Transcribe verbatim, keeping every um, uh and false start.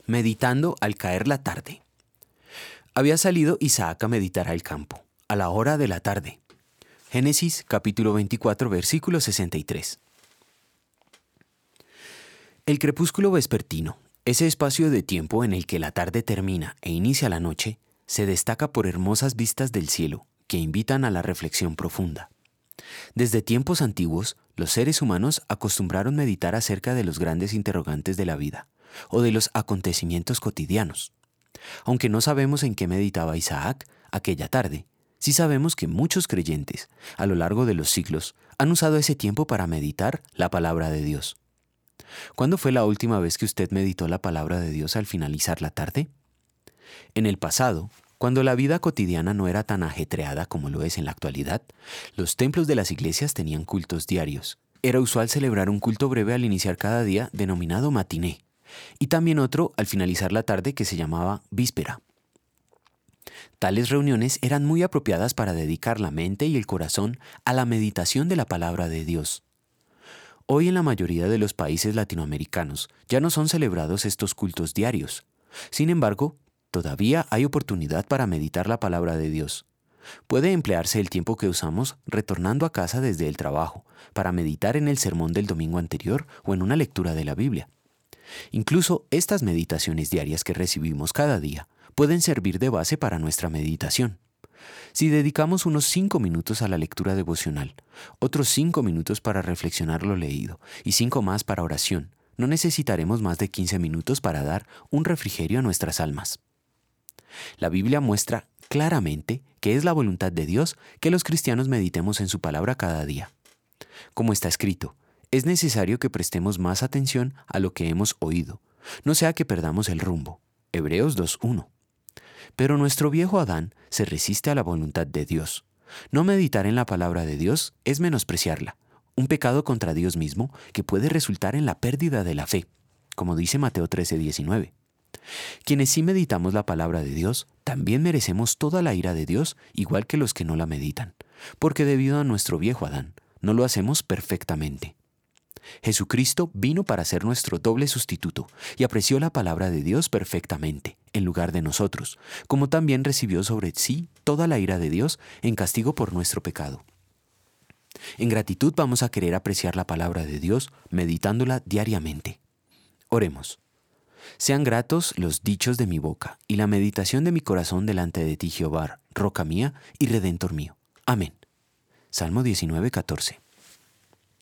Meditando al caer la tarde. Había salido Isaac a meditar al campo, a la hora de la tarde. Génesis capítulo veinticuatro, versículo sesenta y tres. El crepúsculo vespertino, ese espacio de tiempo en el que la tarde termina e inicia la noche, se destaca por hermosas vistas del cielo que invitan a la reflexión profunda. Desde tiempos antiguos, los seres humanos acostumbraron meditar acerca de los grandes interrogantes de la vida o de los acontecimientos cotidianos. Aunque no sabemos en qué meditaba Isaac aquella tarde, sí sabemos que muchos creyentes, a lo largo de los siglos, han usado ese tiempo para meditar la palabra de Dios. ¿Cuándo fue la última vez que usted meditó la palabra de Dios al finalizar la tarde? En el pasado, cuando la vida cotidiana no era tan ajetreada como lo es en la actualidad, los templos de las iglesias tenían cultos diarios. Era usual celebrar un culto breve al iniciar cada día denominado matiné, y también otro al finalizar la tarde que se llamaba víspera. Tales reuniones eran muy apropiadas para dedicar la mente y el corazón a la meditación de la palabra de Dios. Hoy en la mayoría de los países latinoamericanos ya no son celebrados estos cultos diarios. Sin embargo, todavía hay oportunidad para meditar la palabra de Dios. Puede emplearse el tiempo que usamos retornando a casa desde el trabajo para meditar en el sermón del domingo anterior o en una lectura de la Biblia. Incluso estas meditaciones diarias que recibimos cada día pueden servir de base para nuestra meditación. Si dedicamos unos cinco minutos a la lectura devocional, otros cinco minutos para reflexionar lo leído y cinco más para oración, no necesitaremos más de quince minutos para dar un refrigerio a nuestras almas. La Biblia muestra claramente que es la voluntad de Dios que los cristianos meditemos en su palabra cada día. Como está escrito, es necesario que prestemos más atención a lo que hemos oído, no sea que perdamos el rumbo. Hebreos dos uno. Pero nuestro viejo Adán se resiste a la voluntad de Dios. No meditar en la palabra de Dios es menospreciarla, un pecado contra Dios mismo que puede resultar en la pérdida de la fe, como dice Mateo trece diecinueve. Quienes sí meditamos la palabra de Dios, también merecemos toda la ira de Dios, igual que los que no la meditan, porque debido a nuestro viejo Adán, no lo hacemos perfectamente. Jesucristo vino para ser nuestro doble sustituto y apreció la palabra de Dios perfectamente, en lugar de nosotros, como también recibió sobre sí toda la ira de Dios en castigo por nuestro pecado. En gratitud vamos a querer apreciar la palabra de Dios meditándola diariamente. Oremos. Sean gratos los dichos de mi boca y la meditación de mi corazón delante de ti, Jehová, roca mía y redentor mío. Amén. Salmo diecinueve, catorce.